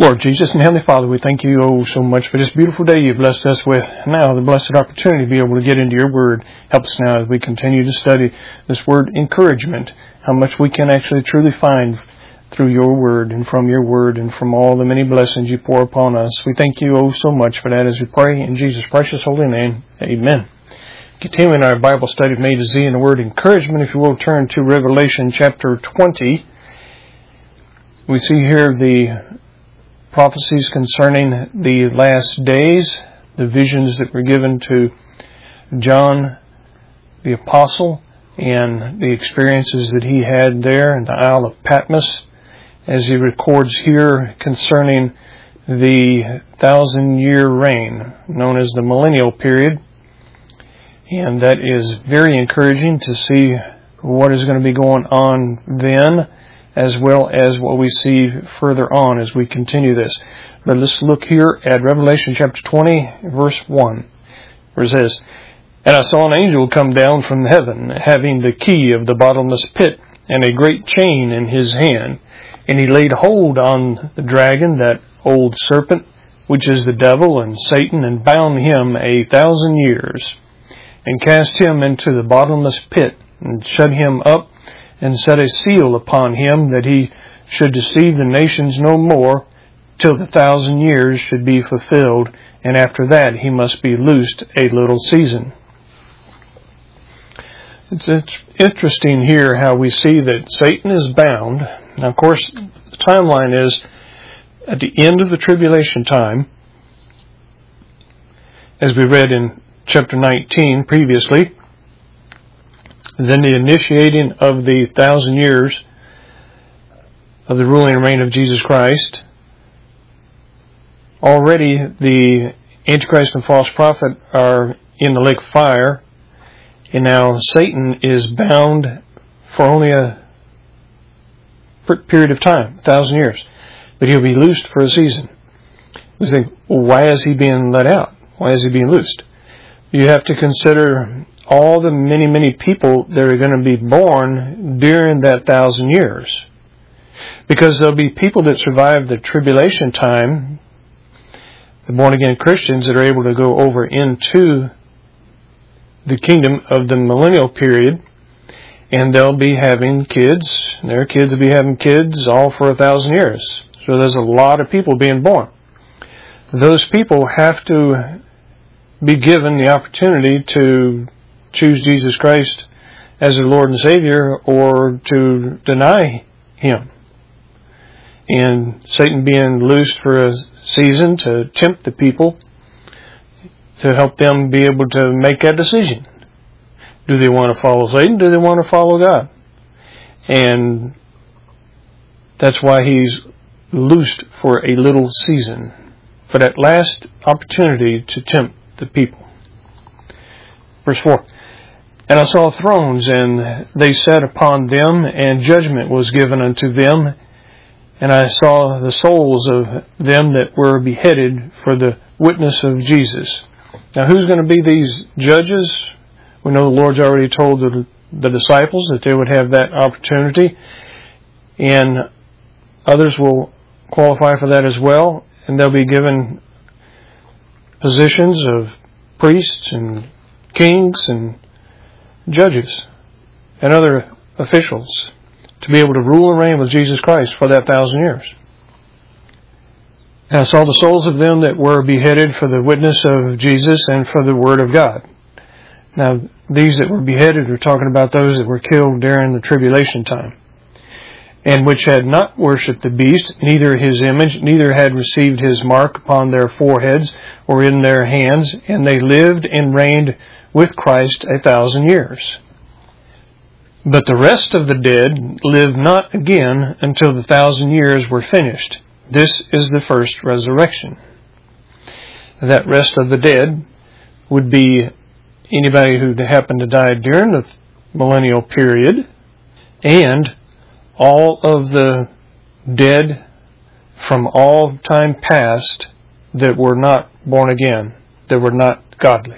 Lord Jesus and Heavenly Father, we thank you so much for this beautiful day you've blessed us with. Now, the blessed opportunity to be able to get into your word. Help us now as we continue to study this word encouragement, how much we can actually truly find through your word and from all the many blessings you pour upon us. We thank you so much for that as we pray in Jesus' precious holy name. Amen. Continuing our Bible study of A to Z in the word encouragement, if you will turn to Revelation chapter 20. We see here the prophecies concerning the last days, the visions that were given to John the Apostle, and the experiences that he had there in the Isle of Patmos, as he records here concerning the 1,000-year reign, known as the millennial period. And that is very encouraging to see what is going to be going on then, as well as what we see further on as we continue this. But let's look here at Revelation chapter 20, verse 1, where it says, "And I saw an angel come down from heaven, having the key of the bottomless pit, and a great chain in his hand. And he laid hold on the dragon, that old serpent, which is the devil and Satan, and bound him 1,000 years, and cast him into the bottomless pit, and shut him up, and set a seal upon him, that he should deceive the nations no more, till the 1,000 years should be fulfilled, and after that he must be loosed a little season." It's interesting here how we see that Satan is bound. Now, of course, the timeline is at the end of the tribulation time, as we read in chapter 19 previously. Then the initiating of the 1,000 years of the ruling and reign of Jesus Christ. Already the Antichrist and false prophet are in the lake of fire. And now Satan is bound for only a period of time, 1,000 years. But he'll be loosed for a season. We think, well, why is he being let out? Why is he being loosed? You have to consider all the many, many people that are going to be born during that 1,000 years. Because there'll be people that survive the tribulation time, the born-again Christians that are able to go over into the kingdom of the millennial period, and they'll be having kids, and their kids will be having kids all for 1,000 years. So there's a lot of people being born. Those people have to be given the opportunity to choose Jesus Christ as their Lord and Savior, or to deny Him. And Satan being loosed for a season to tempt the people, to help them be able to make that decision. Do they want to follow Satan? Do they want to follow God? And that's why he's loosed for a little season, for that last opportunity to tempt the people. Verse 4, "And I saw thrones, and they sat upon them, and judgment was given unto them. And I saw the souls of them that were beheaded for the witness of Jesus." Now, who's going to be these judges? We know the Lord's already told the disciples that they would have that opportunity. And others will qualify for that as well. And they'll be given positions of priests and kings and judges and other officials to be able to rule and reign with Jesus Christ for that 1,000 years. And I saw the souls of them that were beheaded for the witness of Jesus and for the word of God. Now, these that were beheaded are talking about those that were killed during the tribulation time, and which had not worshipped the beast, neither his image, neither had received his mark upon their foreheads or in their hands, and they lived and reigned with Christ 1,000 years. But the rest of the dead lived not again until the 1,000 years were finished. This is the first resurrection. That rest of the dead would be anybody who happened to die during the millennial period, and all of the dead from all time past that were not born again, that were not godly.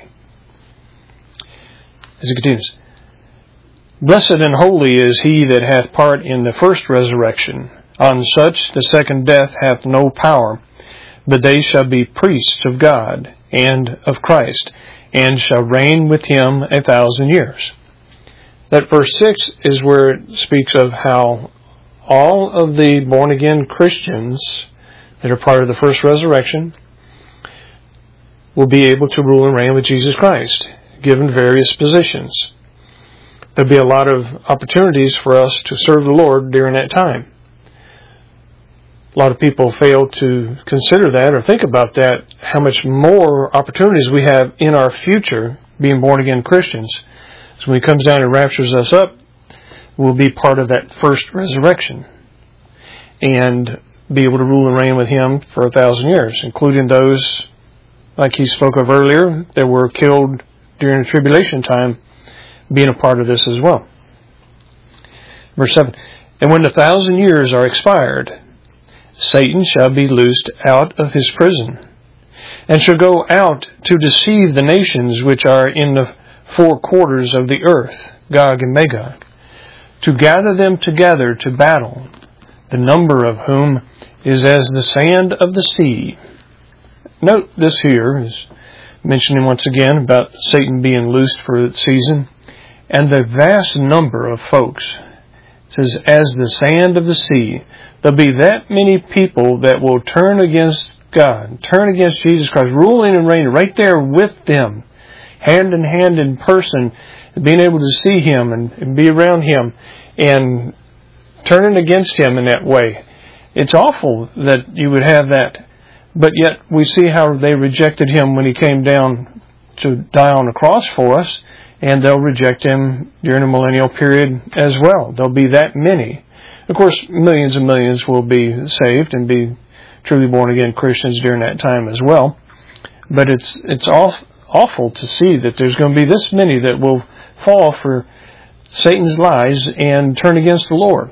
As it continues, "Blessed and holy is he that hath part in the first resurrection. On such the second death hath no power, but they shall be priests of God and of Christ, and shall reign with him 1,000 years. That verse 6 is where it speaks of how all of the born-again Christians that are part of the first resurrection will be able to rule and reign with Jesus Christ, given various positions. There'll be a lot of opportunities for us to serve the Lord during that time. A lot of people fail to consider that or think about that, how much more opportunities we have in our future being born-again Christians. So when He comes down and raptures us up, we'll be part of that first resurrection and be able to rule and reign with Him for 1,000 years, including those, like He spoke of earlier, that were killed during the tribulation time, being a part of this as well. Verse 7, and when the 1,000 years are expired, Satan shall be loosed out of his prison, and shall go out to deceive the nations which are in the four quarters of the earth, Gog and Magog, to gather them together to battle, the number of whom is as the sand of the sea. Note this here is mentioning once again about Satan being loosed for the season, and the vast number of folks. It says, as the sand of the sea. There'll be that many people that will turn against God, turn against Jesus Christ, ruling and reigning right there with them, hand in hand in person, being able to see Him and be around Him, and turning against Him in that way. It's awful that you would have that, but yet we see how they rejected Him when He came down to die on the cross for us, and they'll reject Him during the millennial period as well. There'll be that many. Of course, millions and millions will be saved and be truly born-again Christians during that time as well. But it's awful to see that there's going to be this many that will fall for Satan's lies and turn against the Lord.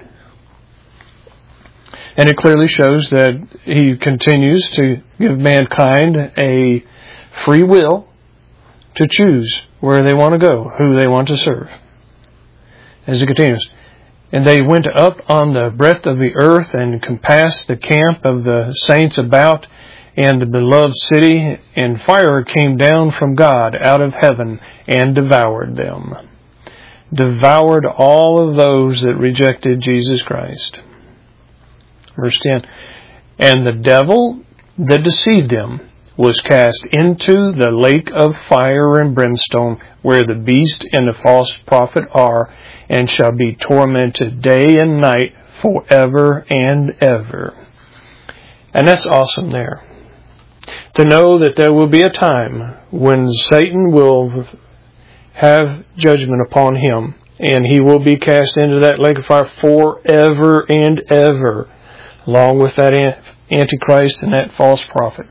And it clearly shows that He continues to give mankind a free will to choose where they want to go, who they want to serve. As it continues, and they went up on the breadth of the earth and compassed the camp of the saints about and the beloved city, and fire came down from God out of heaven and devoured them. Devoured all of those that rejected Jesus Christ. Verse 10, and the devil that deceived them was cast into the lake of fire and brimstone, where the beast and the false prophet are, and shall be tormented day and night forever and ever. And that's awesome there. To know that there will be a time when Satan will have judgment upon him, and he will be cast into that lake of fire forever and ever, along with that Antichrist and that false prophet.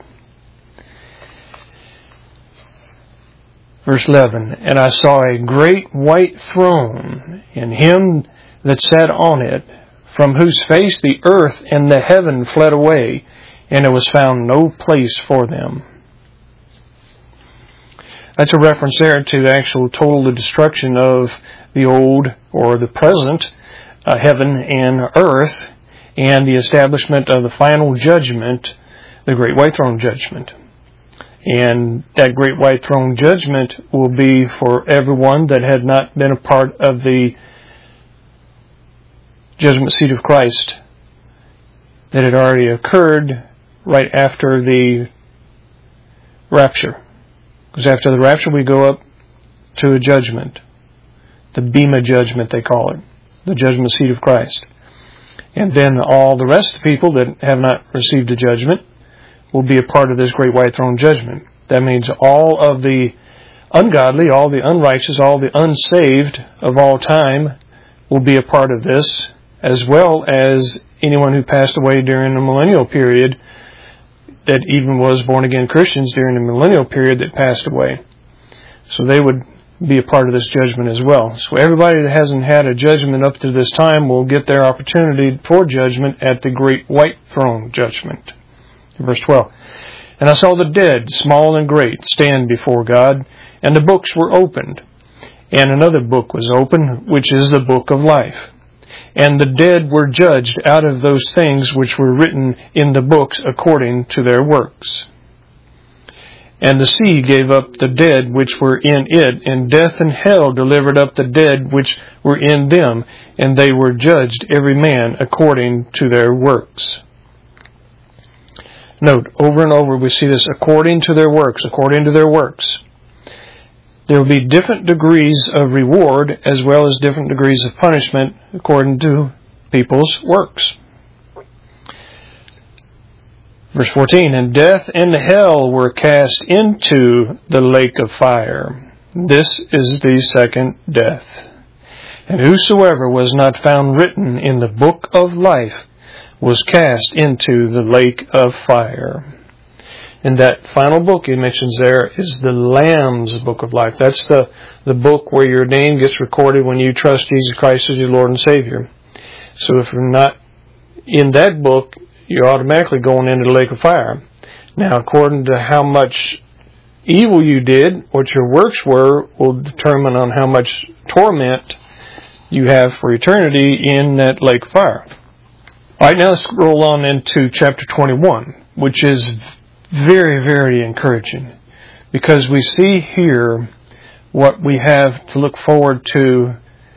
Verse 11, and I saw a great white throne, and Him that sat on it, from whose face the earth and the heaven fled away, and there was found no place for them. That's a reference there to the actual total destruction of the old, or the present, heaven and earth, and the establishment of the final judgment, the great white throne judgment. And that great white throne judgment will be for everyone that had not been a part of the judgment seat of Christ that had already occurred right after the rapture. Because after the rapture we go up to a judgment. The Bema judgment they call it. The judgment seat of Christ. And then all the rest of the people that have not received a judgment will be a part of this great white throne judgment. That means all of the ungodly, all the unrighteous, all the unsaved of all time will be a part of this, as well as anyone who passed away during the millennial period that even was born-again Christians during the millennial period that passed away. So they would be a part of this judgment as well. So everybody that hasn't had a judgment up to this time will get their opportunity for judgment at the great white throne judgment. Verse 12, and I saw the dead, small and great, stand before God, and the books were opened. And another book was opened, which is the book of life. And the dead were judged out of those things which were written in the books according to their works. And the sea gave up the dead which were in it, and death and hell delivered up the dead which were in them, and they were judged every man according to their works. Note, over and over we see this, according to their works, according to their works. There will be different degrees of reward as well as different degrees of punishment according to people's works. Verse 14, and death and hell were cast into the lake of fire. This is the second death. And whosoever was not found written in the book of life was cast into the lake of fire. And that final book he mentions there is the Lamb's book of life. That's the book where your name gets recorded when you trust Jesus Christ as your Lord and Savior. So if you're not in that book, you're automatically going into the lake of fire. Now, according to how much evil you did, what your works were, will determine on how much torment you have for eternity in that lake of fire. All right, now let's roll on into chapter 21, which is very, very encouraging, because we see here what we have to look forward to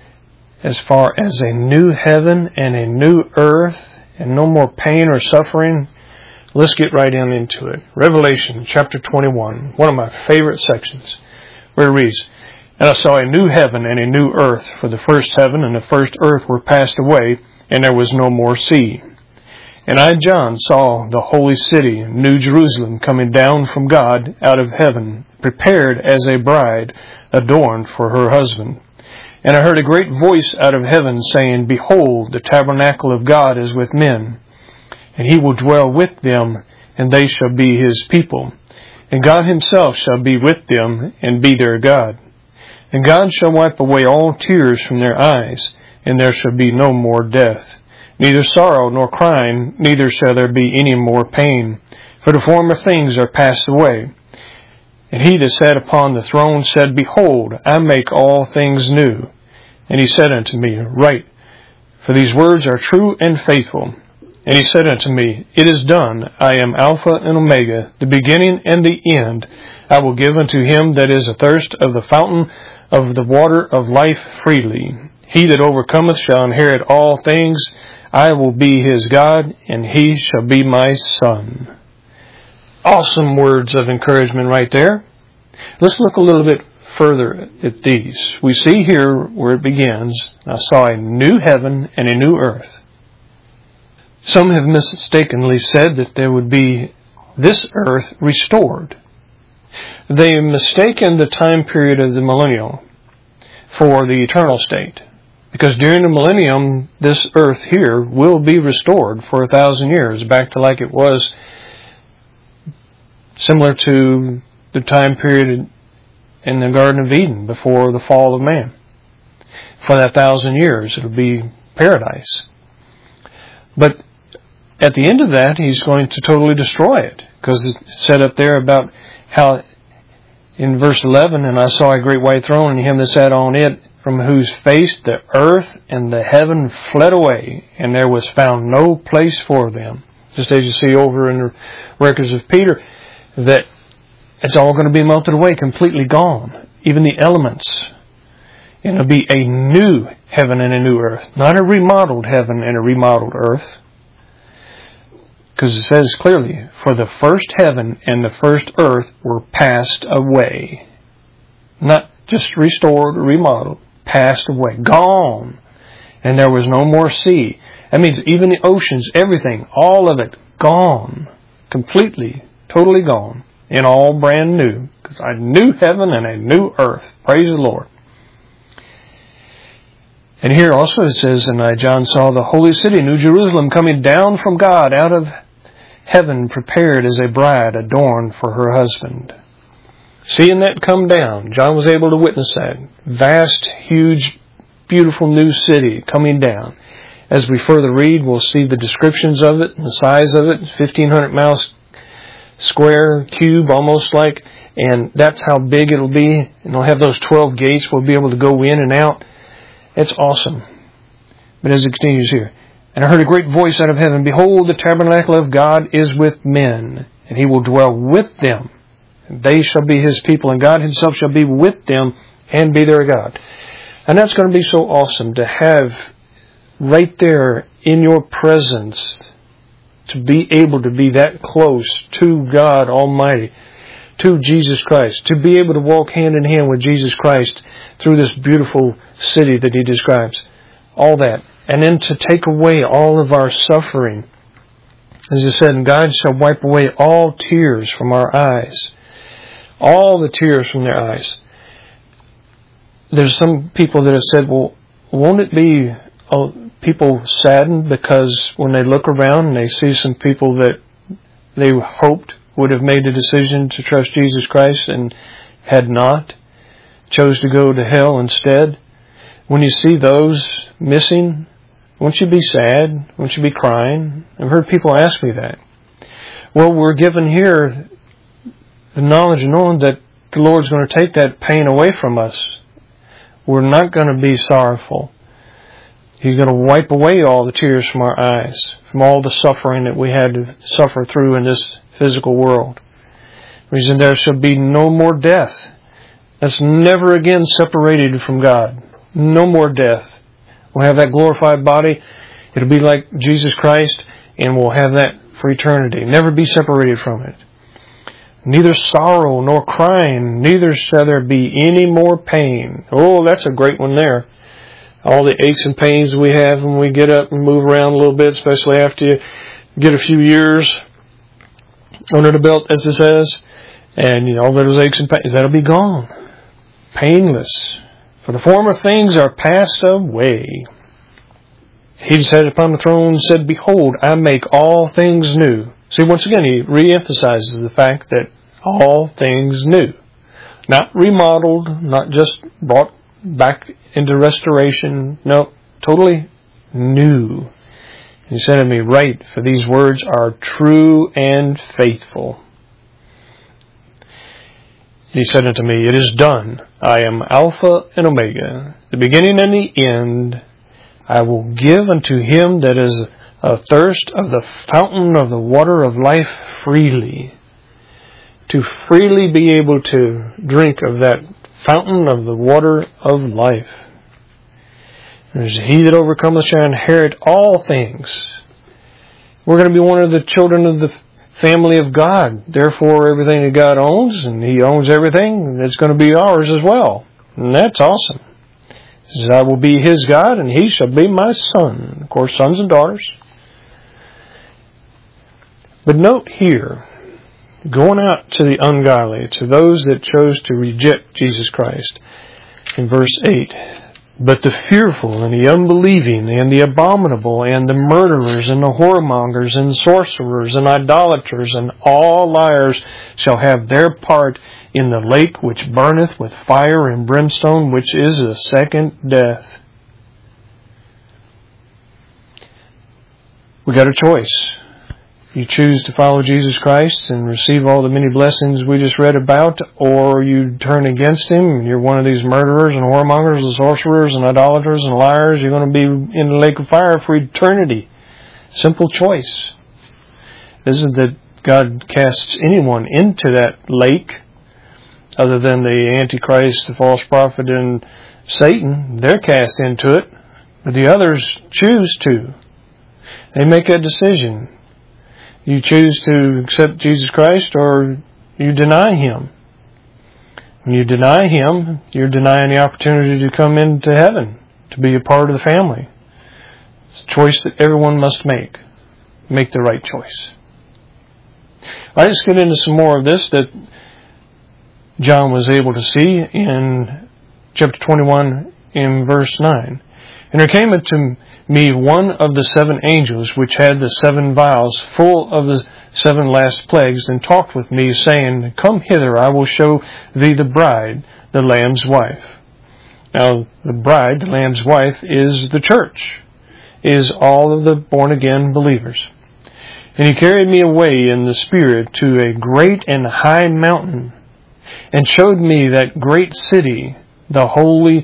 as far as a new heaven and a new earth, and no more pain or suffering. Let's get right into it. Revelation chapter 21, one of my favorite sections, where it reads, and I saw a new heaven and a new earth, for the first heaven and the first earth were passed away, and there was no more sea. And I, John, saw the holy city, New Jerusalem, coming down from God out of heaven, prepared as a bride adorned for her husband. And I heard a great voice out of heaven saying, behold, the tabernacle of God is with men, and he will dwell with them, and they shall be his people. And God himself shall be with them, and be their God. And God shall wipe away all tears from their eyes, and there shall be no more death, neither sorrow nor crying, neither shall there be any more pain, for the former things are passed away. And he that sat upon the throne said, behold, I make all things new. And he said unto me, write, for these words are true and faithful. And he said unto me, it is done. I am Alpha and Omega, the beginning and the end. I will give unto him that is athirst of the fountain of the water of life freely. He that overcometh shall inherit all things. I will be his God, and he shall be my son. Awesome words of encouragement right there. Let's look a little bit further at these. We see here where it begins, I saw a new heaven and a new earth. Some have mistakenly said that there would be this earth restored. They have mistaken the time period of the millennium for the eternal state. Because during the millennium, this earth here will be restored for 1,000 years, back to like it was, similar to the time period in the Garden of Eden before the fall of man. For that 1,000 years, it'll be paradise. But at the end of that, he's going to totally destroy it. Because it's said up there about how, in verse 11, and I saw a great white throne, and him that sat on it, from whose face the earth and the heaven fled away, and there was found no place for them. Just as you see over in the records of Peter, that it's all going to be melted away, completely gone. Even the elements. And it'll be a new heaven and a new earth. Not a remodeled heaven and a remodeled earth. Because it says clearly, for the first heaven and the first earth were passed away. Not just restored or remodeled. Passed away. Gone. And there was no more sea. That means even the oceans, everything, all of it, gone. Completely, totally gone. And all brand new. Because a new heaven and a new earth. Praise the Lord. And here also it says, and I, John, saw the holy city, New Jerusalem, coming down from God out of heaven, prepared as a bride adorned for her husband. Seeing that come down, John was able to witness that. Vast, huge, beautiful new city coming down. As we further read, we'll see the descriptions of it, the size of it, 1,500 miles square, cube, almost like, and that's how big it'll be. And it'll have those 12 gates. We'll be able to go in and out. It's awesome. But as it continues here, and I heard a great voice out of heaven, Behold, the tabernacle of God is with men, and He will dwell with them. And they shall be His people, and God Himself shall be with them and be their God. And that's going to be so awesome to have right there in your presence, to be able to be that close to God Almighty, to Jesus Christ, to be able to walk hand in hand with Jesus Christ through this beautiful city that He describes. All that. And then to take away all of our suffering. As it said, and God shall wipe away all tears from our eyes. All the tears from their eyes. There's some people that have said, well, won't it be people saddened because when they look around and they see some people that they hoped would have made a decision to trust Jesus Christ and had not, chose to go to hell instead? When you see those missing, won't you be sad? Won't you be crying? I've heard people ask me that. Well, we're given here the knowledge and knowing that the Lord's going to take that pain away from us. We're not going to be sorrowful. He's going to wipe away all the tears from our eyes, from all the suffering that we had to suffer through in this physical world. Reason there shall be no more death. That's never again separated from God. No more death. We'll have that glorified body. It'll be like Jesus Christ, and we'll have that for eternity. Never be separated from it. Neither sorrow nor crying, neither shall there be any more pain. Oh, that's a great one there. All the aches and pains we have when we get up and move around a little bit, especially after you get a few years under the belt, as it says, and all those aches and pains, that'll be gone. Painless. For the former things are passed away. He sat upon the throne and said, Behold, I make all things new. See, once again, he reemphasizes the fact that all things new. Not remodeled, not just brought back into restoration. No, totally new. He said to me, Write, for these words are true and faithful. He said unto me, It is done. I am Alpha and Omega, the beginning and the end. I will give unto him that is athirst of the fountain of the water of life freely. To freely be able to drink of that fountain of the water of life. There's he that overcometh shall inherit all things. We're going to be one of the children of the family of God. Therefore, everything that God owns, and He owns everything, it's going to be ours as well. And that's awesome. He says, I will be His God, and He shall be my son. Of course, sons and daughters. But note here, going out to the ungodly, to those that chose to reject Jesus Christ, in verse 8, But the fearful and the unbelieving and the abominable and the murderers and the whoremongers and sorcerers and idolaters and all liars shall have their part in the lake which burneth with fire and brimstone, which is the second death. We got a choice. You choose to follow Jesus Christ and receive all the many blessings we just read about, or you turn against Him and you're one of these murderers and whoremongers and sorcerers and idolaters and liars. You're going to be in the lake of fire for eternity. Simple choice. It isn't that God casts anyone into that lake other than the Antichrist, the false prophet, and Satan. They're cast into it, but the others choose to. They make a decision. You choose to accept Jesus Christ or you deny Him. When you deny Him, you're denying the opportunity to come into heaven, to be a part of the family. It's a choice that everyone must make. Make the right choice. Let's get into some more of this that John was able to see in chapter 21 in verse 9. And there came unto me one of the 7 angels, which had the 7 vials full of the 7 last plagues, and talked with me, saying, Come hither, I will show thee the bride, the Lamb's wife. Now, the bride, the Lamb's wife, is the church, is all of the born-again believers. And he carried me away in the Spirit to a great and high mountain, and showed me that great city, the holy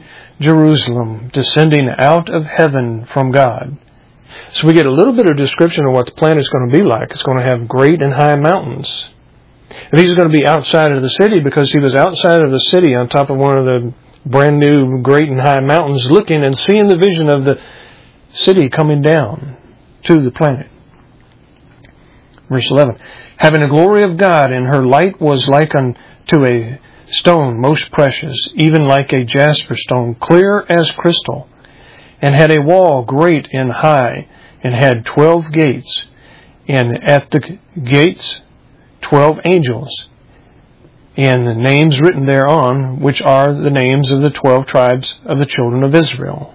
Jerusalem, descending out of heaven from God. So we get a little bit of description of what the planet is going to be like. It's going to have great and high mountains. And these are going to be outside of the city, because he was outside of the city on top of one of the brand new great and high mountains, looking and seeing the vision of the city coming down to the planet. Verse 11. Having the glory of God, and her light was like unto a stone most precious, even like a jasper stone, clear as crystal, and had a wall great and high, and had 12 gates, and at the gates 12 angels, and the names written thereon, which are the names of the 12 tribes of the children of Israel.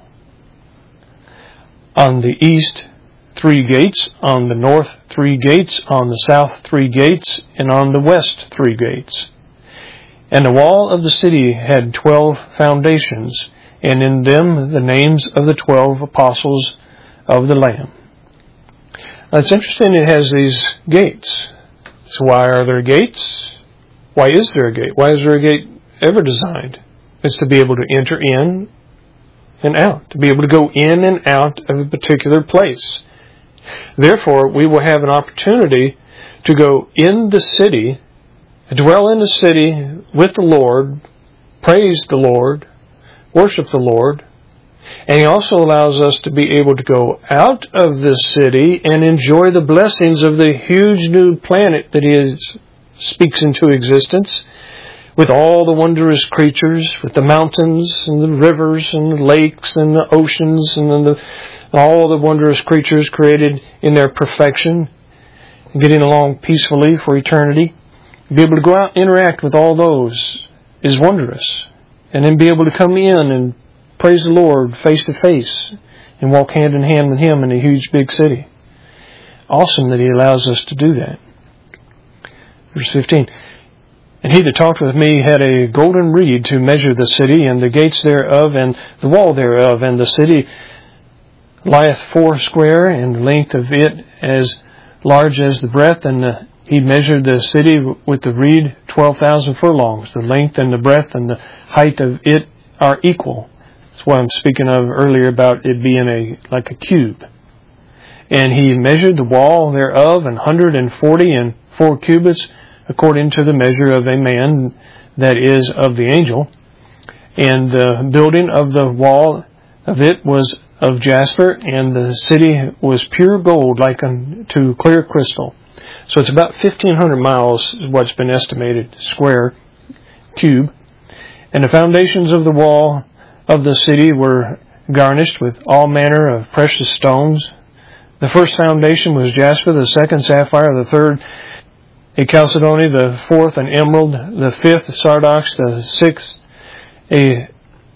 On the east 3 gates, on the north 3 gates, on the south 3 gates, and on the west 3 gates. And the wall of the city had 12 foundations, and in them the names of the 12 apostles of the Lamb. Now it's interesting, it has these gates. So why are there gates? Why is there a gate? Why is there a gate ever designed? It's to be able to enter in and out, to be able to go in and out of a particular place. Therefore, we will have an opportunity to go in the city, dwell in the city with the Lord, praise the Lord, worship the Lord. And He also allows us to be able to go out of this city and enjoy the blessings of the huge new planet that He speaks into existence, with all the wondrous creatures, with the mountains and the rivers and the lakes and the oceans and all the wondrous creatures created in their perfection, and getting along peacefully for eternity. Be able to go out and interact with all those is wondrous. And then be able to come in and praise the Lord face to face and walk hand in hand with Him in a huge big city. Awesome that He allows us to do that. Verse 15. And he that talked with me had a golden reed to measure the city, and the gates thereof, and the wall thereof, and the city lieth 4 and the length of it as large as the breadth, and he measured the city with the reed 12,000 furlongs. The length and the breadth and the height of it are equal. That's what I'm speaking of earlier about it being like a cube. And he measured the wall thereof 144 cubits, according to the measure of a man, that is of the angel. And the building of the wall of it was of jasper, and the city was pure gold, like unto clear crystal. So it's about 1,500 miles, is what's been estimated, square, cube. And the foundations of the wall of the city were garnished with all manner of precious stones. The first foundation was jasper, the second sapphire, the third a chalcedony, the fourth an emerald, the fifth sardox, the sixth a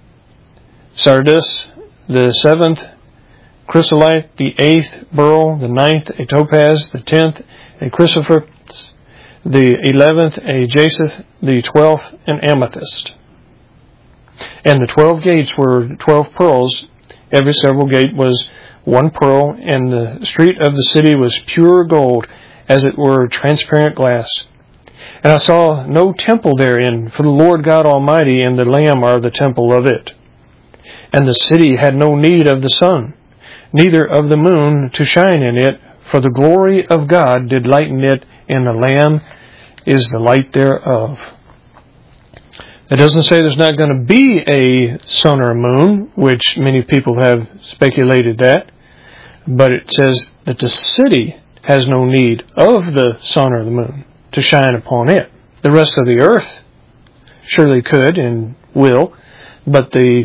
sardis, the seventh chrysolite, the eighth beryl, the ninth a topaz, the 10th a chrysoprase, the 11th a jacinth, the 12th an amethyst. And the 12 gates were 12 pearls. Every several gate was 1 pearl, and the street of the city was pure gold, as it were transparent glass. And I saw no temple therein, for the Lord God Almighty and the Lamb are the temple of it. And the city had no need of the sun, neither of the moon to shine in it, for the glory of God did lighten it, and the Lamb is the light thereof. It doesn't say there's not going to be a sun or a moon, which many people have speculated that, but it says that the city has no need of the sun or the moon to shine upon it. The rest of the earth surely could and will, but the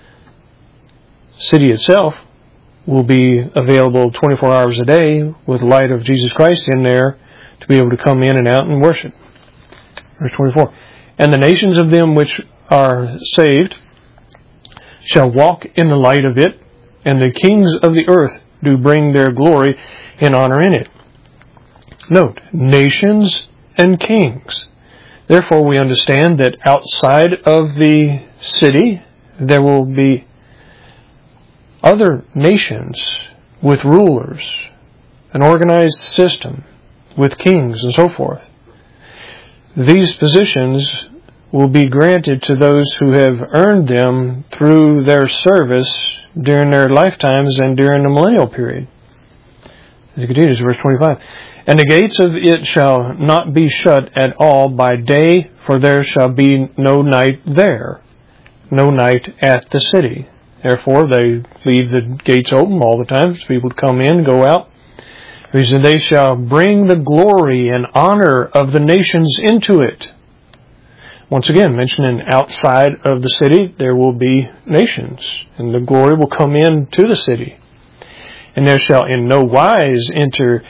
city itself will be available 24 hours a day with the light of Jesus Christ in there to be able to come in and out and worship. Verse 24. And the nations of them which are saved shall walk in the light of it, and the kings of the earth do bring their glory and honor in it. Note, nations and kings. Therefore, we understand that outside of the city, there will be other nations with rulers, an organized system with kings and so forth. These positions will be granted to those who have earned them through their service during their lifetimes and during the millennial period. As it continues, verse 25. And the gates of it shall not be shut at all by day, for there shall be no night there, no night at the city. Therefore, they leave the gates open all the time for people to come in and go out. He said, they shall bring the glory and honor of the nations into it. Once again, mentioning outside of the city, there will be nations, and the glory will come into the city. And there shall in no wise enter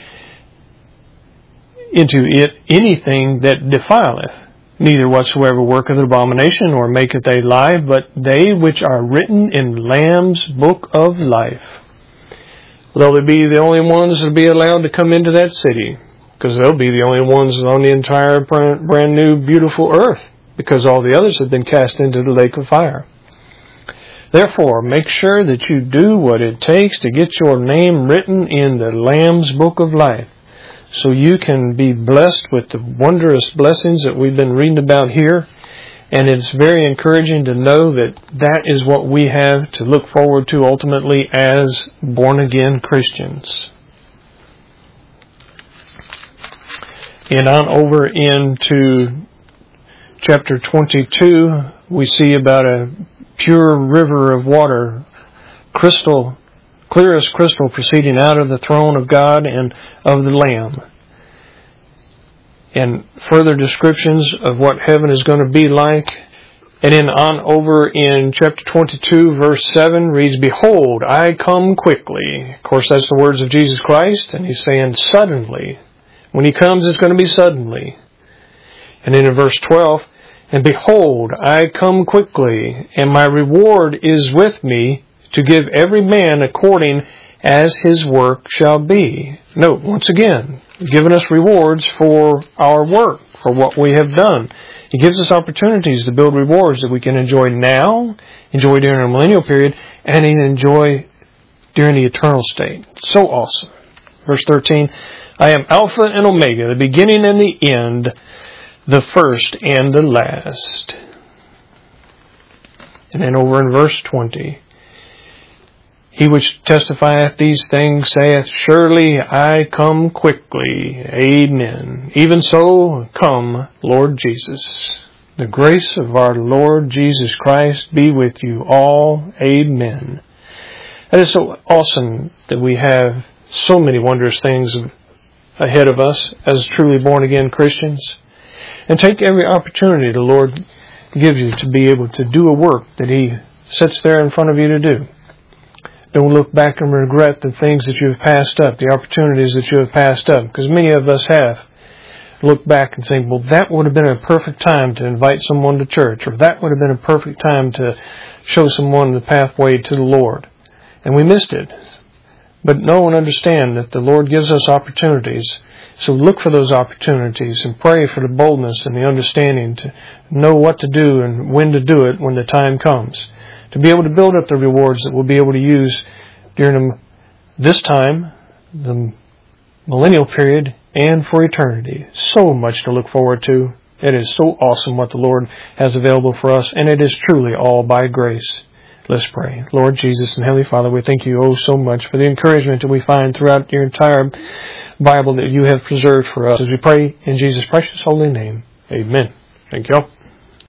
into it anything that defileth, neither whatsoever worketh abomination, or maketh a lie, but they which are written in Lamb's book of life. They'll be the only ones that will be allowed to come into that city, because they'll be the only ones on the entire brand new beautiful earth, because all the others have been cast into the lake of fire. Therefore, make sure that you do what it takes to get your name written in the Lamb's book of life, so you can be blessed with the wondrous blessings that we've been reading about here. And it's very encouraging to know that that is what we have to look forward to ultimately as born-again Christians. And on over into chapter 22, we see about a pure river of water, crystal, clear as crystal, proceeding out of the throne of God and of the Lamb. And further descriptions of what heaven is going to be like. And then on over in chapter 22, verse 7 reads, Behold, I come quickly. Of course, that's the words of Jesus Christ, and He's saying suddenly. When He comes, it's going to be suddenly. And then in verse 12, And behold, I come quickly, and my reward is with me, to give every man according as his work shall be. Note, once again, given us rewards for our work, for what we have done. He gives us opportunities to build rewards that we can enjoy now, enjoy during our millennial period, and enjoy during the eternal state. So awesome. Verse 13, I am Alpha and Omega, the beginning and the end, the first and the last. And then over in verse 20, He which testifieth these things saith, Surely I come quickly. Amen. Even so, come, Lord Jesus. The grace of our Lord Jesus Christ be with you all. Amen. It is so awesome that we have so many wondrous things ahead of us as truly born-again Christians. And take every opportunity the Lord gives you to be able to do a work that He sets there in front of you to do. Don't look back and regret the things that you have passed up, the opportunities that you have passed up, because many of us have. Look back and think, well, that would have been a perfect time to invite someone to church, or that would have been a perfect time to show someone the pathway to the Lord. And we missed it. But know and understand that the Lord gives us opportunities. So look for those opportunities and pray for the boldness and the understanding to know what to do and when to do it when the time comes. To be able to build up the rewards that we'll be able to use during this time, the millennial period, and for eternity. So much to look forward to. It is so awesome what the Lord has available for us, and it is truly all by grace. Let's pray. Lord Jesus and Heavenly Father, we thank you so much for the encouragement that we find throughout your entire Bible that you have preserved for us. As we pray in Jesus' precious holy name, amen. Thank you all.